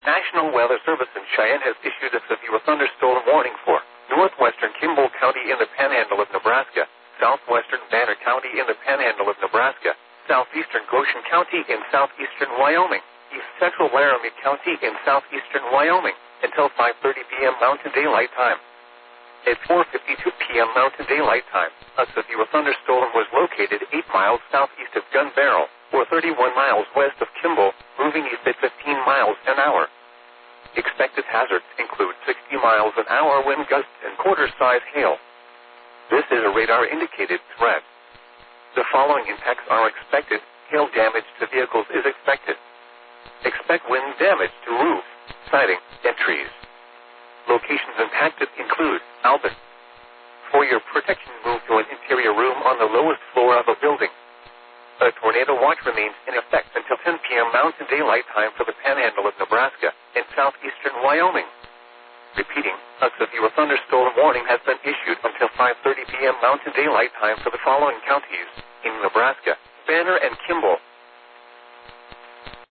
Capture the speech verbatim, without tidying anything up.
National Weather Service in Cheyenne has issued a severe thunderstorm warning for northwestern Kimball County in the panhandle of Nebraska, southwestern Banner County in the panhandle of Nebraska, southeastern Goshen County in southeastern Wyoming, east central Laramie County in southeastern Wyoming, until five thirty p.m. Mountain Daylight Time. At four fifty-two p.m. Mountain Daylight Time, a severe thunderstorm was located eight miles southeast of Gun Barrel, or thirty-one miles west of Kimball, moving east at fifteen miles an hour. Expected hazards include sixty miles an hour wind gusts and quarter-size hail. This is a radar-indicated threat. The following impacts are expected. Hail damage to vehicles is expected. Expect wind damage to roof, siding, and trees. Locations impacted include Albin. For your protection, move to an interior room on the lowest floor of a building. A tornado watch remains in effect until ten p.m. Mountain Daylight Time for the panhandle of Nebraska and southeastern Wyoming. Repeating, a severe thunderstorm warning has been issued until five thirty p.m. Mountain Daylight Time for the following counties in Nebraska: Banner and Kimball,